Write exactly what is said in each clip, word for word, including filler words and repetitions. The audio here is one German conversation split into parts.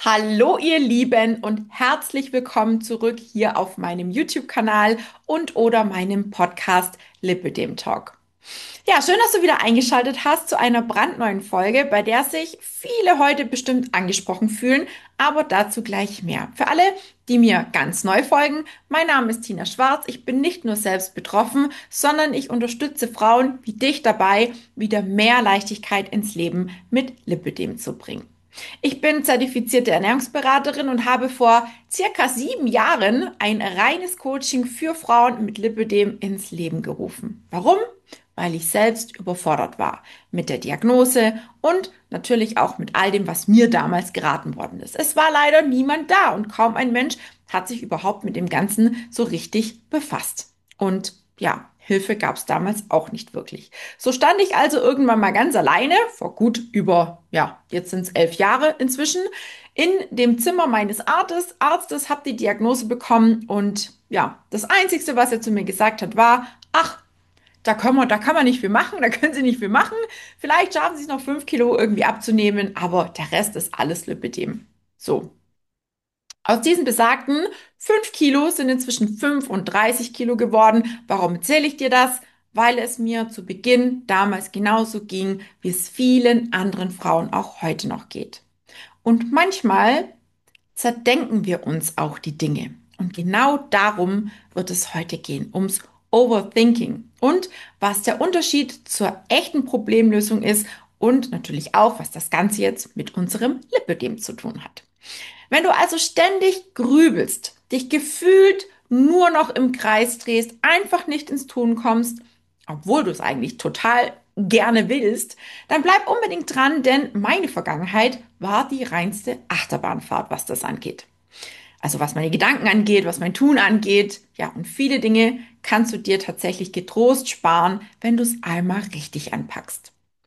Hallo ihr Lieben und herzlich willkommen zurück hier auf meinem YouTube-Kanal und oder meinem Podcast Lipödem Talk. Ja, schön, dass du wieder eingeschaltet hast zu einer brandneuen Folge, bei der sich viele heute bestimmt angesprochen fühlen, aber dazu gleich mehr. Für alle, die mir ganz neu folgen, mein Name ist Tina Schwarz. Ich bin nicht nur selbst betroffen, sondern ich unterstütze Frauen wie dich dabei, wieder mehr Leichtigkeit ins Leben mit Lipödem zu bringen. Ich bin zertifizierte Ernährungsberaterin und habe vor circa sieben Jahren ein reines Coaching für Frauen mit Lipödem ins Leben gerufen. Warum? Weil ich selbst überfordert war mit der Diagnose und natürlich auch mit all dem, was mir damals geraten worden ist. Es war leider niemand da und kaum ein Mensch hat sich überhaupt mit dem Ganzen so richtig befasst. Und ja, Hilfe gab es damals auch nicht wirklich. So stand ich also irgendwann mal ganz alleine, vor gut über, ja, jetzt sind es elf Jahre inzwischen, in dem Zimmer meines Arztes, Arztes, habe die Diagnose bekommen und ja, das Einzige, was er zu mir gesagt hat, war, ach, da kann man, da kann man nicht viel machen, da können Sie nicht viel machen. Vielleicht schaffen Sie es noch fünf Kilo irgendwie abzunehmen, aber der Rest ist alles Lipidem. So. Aus diesen besagten fünf Kilo sind inzwischen fünfunddreißig Kilo geworden. Warum erzähle ich dir das? Weil es mir zu Beginn damals genauso ging, wie es vielen anderen Frauen auch heute noch geht. Und manchmal zerdenken wir uns auch die Dinge. Und genau darum wird es heute gehen, ums Overthinking und was der Unterschied zur echten Problemlösung ist und natürlich auch, was das Ganze jetzt mit unserem Lipödem zu tun hat. Wenn du also ständig grübelst, dich gefühlt nur noch im Kreis drehst, einfach nicht ins Tun kommst, obwohl du es eigentlich total gerne willst, dann bleib unbedingt dran, denn meine Vergangenheit war die reinste Achterbahnfahrt, was das angeht. Also was meine Gedanken angeht, was mein Tun angeht, ja, und viele Dinge kannst du dir tatsächlich getrost sparen, wenn du es einmal richtig anpackst.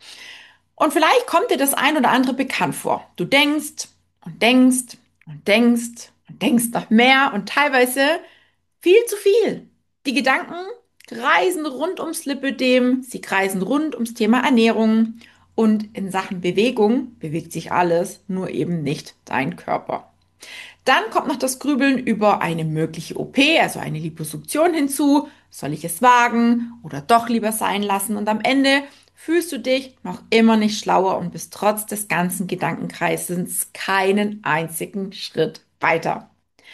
Und vielleicht kommt dir das ein oder andere bekannt vor. Du denkst und denkst und denkst und denkst noch mehr und teilweise viel zu viel. Die Gedanken kreisen rund ums Lipödem, sie kreisen rund ums Thema Ernährung und in Sachen Bewegung bewegt sich alles, nur eben nicht dein Körper. Dann kommt noch das Grübeln über eine mögliche O P, also eine Liposuktion hinzu. Soll ich es wagen oder doch lieber sein lassen? Und am Ende fühlst du dich noch immer nicht schlauer und bist trotz des ganzen Gedankenkreisens keinen einzigen Schritt weiter.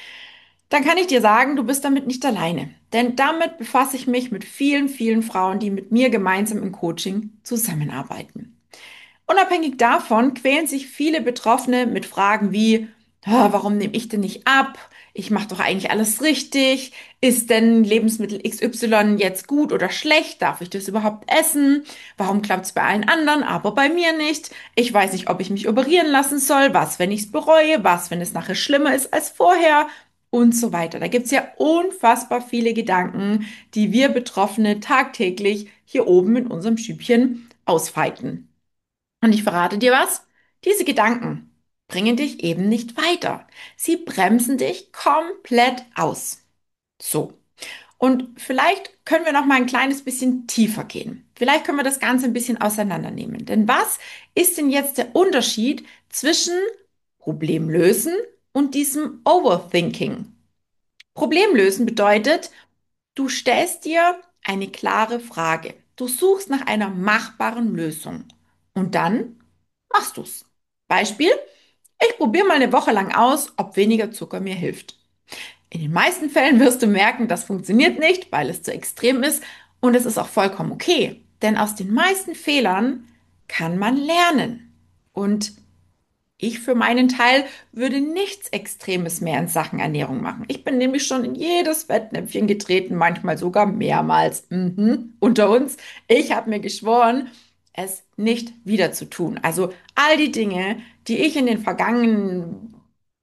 Dann kann ich dir sagen, du bist damit nicht alleine. Denn damit befasse ich mich mit vielen, vielen Frauen, die mit mir gemeinsam im Coaching zusammenarbeiten. Unabhängig davon quälen sich viele Betroffene mit Fragen wie, "Ah, warum nehme ich denn nicht ab? Ich mache doch eigentlich alles richtig. Ist denn Lebensmittel X Y jetzt gut oder schlecht? Darf ich das überhaupt essen? Warum klappt es bei allen anderen, aber bei mir nicht? Ich weiß nicht, ob ich mich operieren lassen soll. Was, wenn ich es bereue? Was, wenn es nachher schlimmer ist als vorher? Und so weiter. Da gibt es ja unfassbar viele Gedanken, die wir Betroffene tagtäglich hier oben in unserem Schübchen ausfeiten. Und ich verrate dir was, diese Gedanken bringen dich eben nicht weiter. Sie bremsen dich komplett aus. So. Und vielleicht können wir noch mal ein kleines bisschen tiefer gehen. Vielleicht können wir das Ganze ein bisschen auseinandernehmen. Denn was ist denn jetzt der Unterschied zwischen Problemlösen und diesem Overthinking? Problemlösen bedeutet, du stellst dir eine klare Frage. Du suchst nach einer machbaren Lösung. Und dann machst du's. Beispiel, ich probiere mal eine Woche lang aus, ob weniger Zucker mir hilft. In den meisten Fällen wirst du merken, das funktioniert nicht, weil es zu extrem ist und es ist auch vollkommen okay. Denn aus den meisten Fehlern kann man lernen. Und ich für meinen Teil würde nichts Extremes mehr in Sachen Ernährung machen. Ich bin nämlich schon in jedes Fettnäpfchen getreten, manchmal sogar mehrmals. Mhm. Unter uns, ich habe mir geschworen, es nicht wieder zu tun. Also all die Dinge, die ich in den vergangenen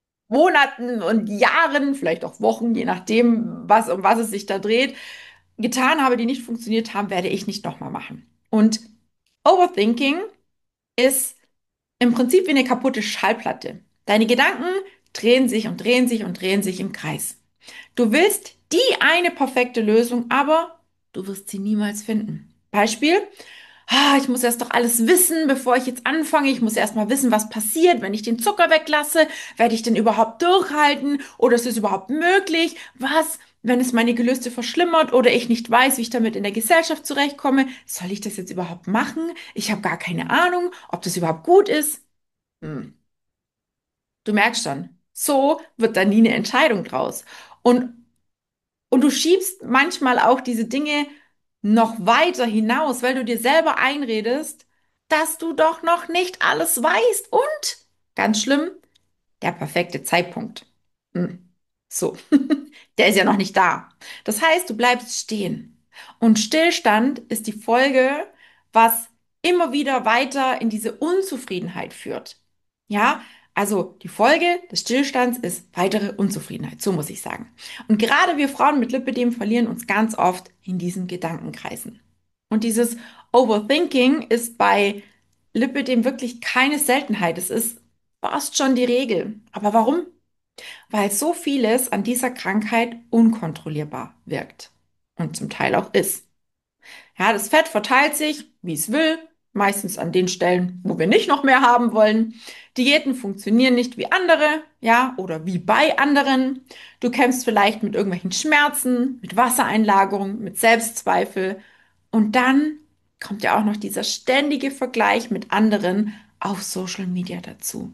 Monaten und Jahren, vielleicht auch Wochen, je nachdem, was, um was es sich da dreht, getan habe, die nicht funktioniert haben, werde ich nicht nochmal machen. Und Overthinking ist im Prinzip wie eine kaputte Schallplatte. Deine Gedanken drehen sich und drehen sich und drehen sich im Kreis. Du willst die eine perfekte Lösung, aber du wirst sie niemals finden. Beispiel, ah, ich muss erst doch alles wissen, bevor ich jetzt anfange. Ich muss erst mal wissen, was passiert, wenn ich den Zucker weglasse. Werde ich denn überhaupt durchhalten? Oder ist es überhaupt möglich? Was, wenn es meine Gelüste verschlimmert oder ich nicht weiß, wie ich damit in der Gesellschaft zurechtkomme? Soll ich das jetzt überhaupt machen? Ich habe gar keine Ahnung, ob das überhaupt gut ist. Hm. Du merkst schon, so wird da nie eine Entscheidung draus. Und Und du schiebst manchmal auch diese Dinge noch weiter hinaus, weil du dir selber einredest, dass du doch noch nicht alles weißt. Und, ganz schlimm, der perfekte Zeitpunkt. Hm. So, der ist ja noch nicht da. Das heißt, du bleibst stehen. Und Stillstand ist die Folge, was immer wieder weiter in diese Unzufriedenheit führt. Ja, also die Folge des Stillstands ist weitere Unzufriedenheit, so muss ich sagen. Und gerade wir Frauen mit Lipödem verlieren uns ganz oft in diesen Gedankenkreisen. Und dieses Overthinking ist bei Lipödem wirklich keine Seltenheit. Es ist fast schon die Regel. Aber warum? Weil so vieles an dieser Krankheit unkontrollierbar wirkt und zum Teil auch ist. Ja, das Fett verteilt sich, wie es will, meistens an den Stellen, wo wir nicht noch mehr haben wollen. Diäten funktionieren nicht wie andere, ja, oder wie bei anderen. Du kämpfst vielleicht mit irgendwelchen Schmerzen, mit Wassereinlagerung, mit Selbstzweifel. Und dann kommt ja auch noch dieser ständige Vergleich mit anderen auf Social Media dazu.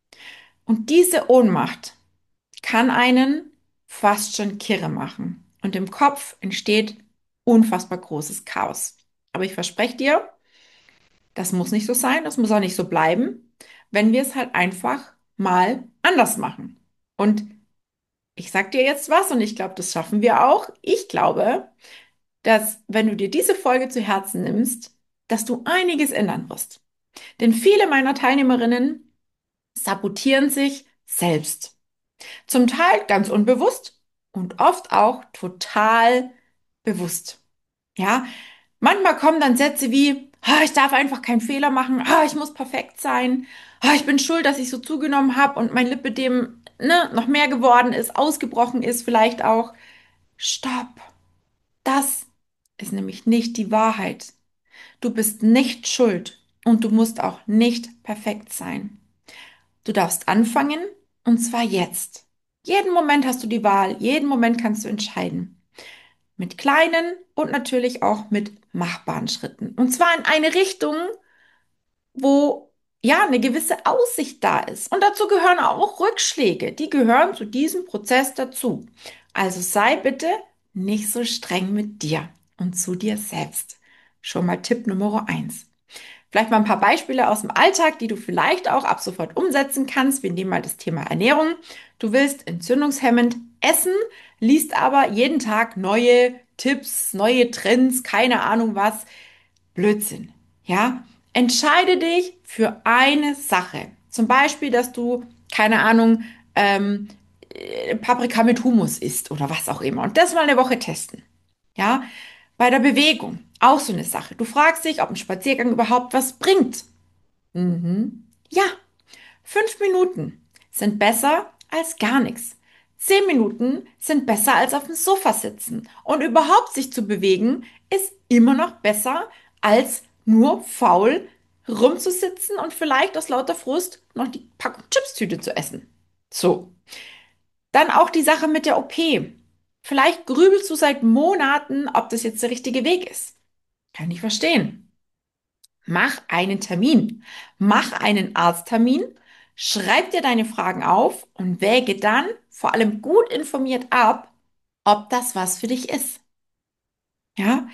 Und diese Ohnmacht kann einen fast schon kirre machen. Und im Kopf entsteht unfassbar großes Chaos. Aber ich verspreche dir, das muss nicht so sein, das muss auch nicht so bleiben, wenn wir es halt einfach mal anders machen. Und ich sag dir jetzt was und ich glaube, das schaffen wir auch. Ich glaube, dass wenn du dir diese Folge zu Herzen nimmst, dass du einiges ändern wirst. Denn viele meiner Teilnehmerinnen sabotieren sich selbst. Zum Teil ganz unbewusst und oft auch total bewusst. Ja, manchmal kommen dann Sätze wie, ah, ich darf einfach keinen Fehler machen, ah, ich muss perfekt sein, ah, ich bin schuld, dass ich so zugenommen habe und mein Lipödem, ne, noch mehr geworden ist, ausgebrochen ist, vielleicht auch. Stopp. Das ist nämlich nicht die Wahrheit. Du bist nicht schuld und du musst auch nicht perfekt sein. Du darfst anfangen und zwar jetzt. Jeden Moment hast du die Wahl, jeden Moment kannst du entscheiden. Mit kleinen und natürlich auch mit machbaren Schritten. Und zwar in eine Richtung, wo ja eine gewisse Aussicht da ist. Und dazu gehören auch Rückschläge. Die gehören zu diesem Prozess dazu. Also sei bitte nicht so streng mit dir und zu dir selbst. Schon mal Tipp Nummer eins. Vielleicht mal ein paar Beispiele aus dem Alltag, die du vielleicht auch ab sofort umsetzen kannst. Wir nehmen mal das Thema Ernährung. Du willst entzündungshemmend essen, liest aber jeden Tag neue Tipps, neue Trends, keine Ahnung was. Blödsinn. Ja? Entscheide dich für eine Sache. Zum Beispiel, dass du, keine Ahnung, ähm, äh, Paprika mit Hummus isst oder was auch immer. Und das mal eine Woche testen. Ja? Bei der Bewegung, auch so eine Sache. Du fragst dich, ob ein Spaziergang überhaupt was bringt. Mhm. Ja, fünf Minuten sind besser als gar nichts. Zehn Minuten sind besser als auf dem Sofa sitzen. Und überhaupt sich zu bewegen ist immer noch besser als nur faul rumzusitzen und vielleicht aus lauter Frust noch die Packung Chipstüte zu essen. So. Dann auch die Sache mit der O P. Vielleicht grübelst du seit Monaten, ob das jetzt der richtige Weg ist. Kann ich verstehen. Mach einen Termin. Mach einen Arzttermin. Schreib dir deine Fragen auf und wäge dann vor allem gut informiert ab, ob das was für dich ist. Ja?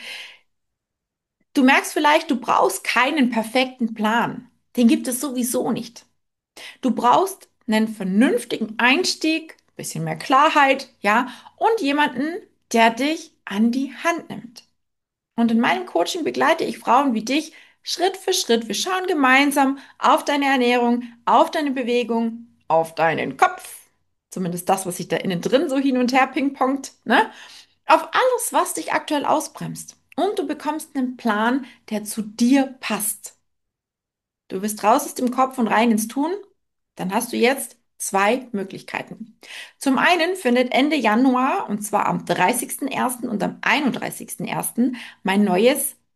Du merkst vielleicht, du brauchst keinen perfekten Plan. Den gibt es sowieso nicht. Du brauchst einen vernünftigen Einstieg, bisschen mehr Klarheit, ja, und jemanden, der dich an die Hand nimmt. Und in meinem Coaching begleite ich Frauen wie dich Schritt für Schritt. Wir schauen gemeinsam auf deine Ernährung, auf deine Bewegung, auf deinen Kopf. Zumindest das, was sich da innen drin so hin und her pingpongt, ne? Auf alles, was dich aktuell ausbremst. Und du bekommst einen Plan, der zu dir passt. Du bist raus aus dem Kopf und rein ins Tun. Dann hast du jetzt zwei Möglichkeiten. Zum einen findet Ende Januar, und zwar am dreißigsten ersten und am einunddreißigsten ersten mein neues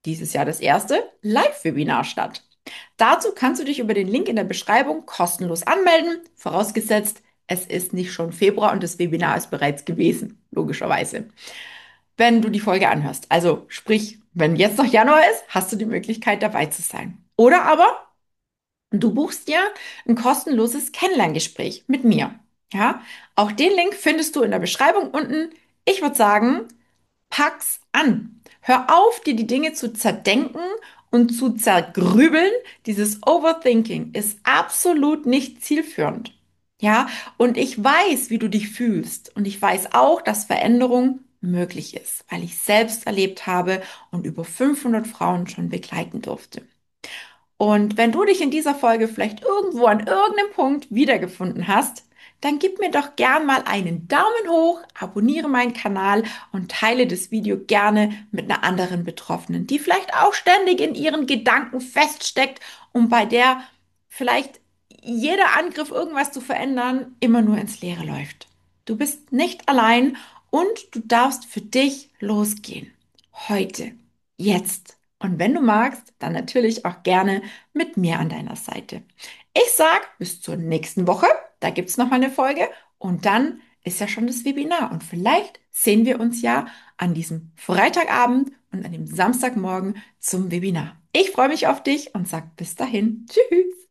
dieses Jahr das erste Live-Webinar statt. Dazu kannst du dich über den Link in der Beschreibung kostenlos anmelden, vorausgesetzt, es ist nicht schon Februar und das Webinar ist bereits gewesen, logischerweise, wenn du die Folge anhörst. Also sprich, wenn jetzt noch Januar ist, hast du die Möglichkeit dabei zu sein. Oder aber du buchst dir ein kostenloses Kennenlerngespräch mit mir. Ja, auch den Link findest du in der Beschreibung unten. Ich würde sagen, pack's an. Hör auf, dir die Dinge zu zerdenken und zu zergrübeln. Dieses Overthinking ist absolut nicht zielführend. Ja, und ich weiß, wie du dich fühlst. Und ich weiß auch, dass Veränderung möglich ist, weil ich selbst erlebt habe und über fünfhundert Frauen schon begleiten durfte. Und wenn du dich in dieser Folge vielleicht irgendwo an irgendeinem Punkt wiedergefunden hast, dann gib mir doch gern mal einen Daumen hoch, abonniere meinen Kanal und teile das Video gerne mit einer anderen Betroffenen, die vielleicht auch ständig in ihren Gedanken feststeckt und bei der vielleicht jeder Angriff, irgendwas zu verändern, immer nur ins Leere läuft. Du bist nicht allein und du darfst für dich losgehen. Heute, jetzt. Und wenn du magst, dann natürlich auch gerne mit mir an deiner Seite. Ich sag bis zur nächsten Woche. Da gibt's noch mal eine Folge. Und dann ist ja schon das Webinar. Und vielleicht sehen wir uns ja an diesem Freitagabend und an dem Samstagmorgen zum Webinar. Ich freue mich auf dich und sag bis dahin. Tschüss.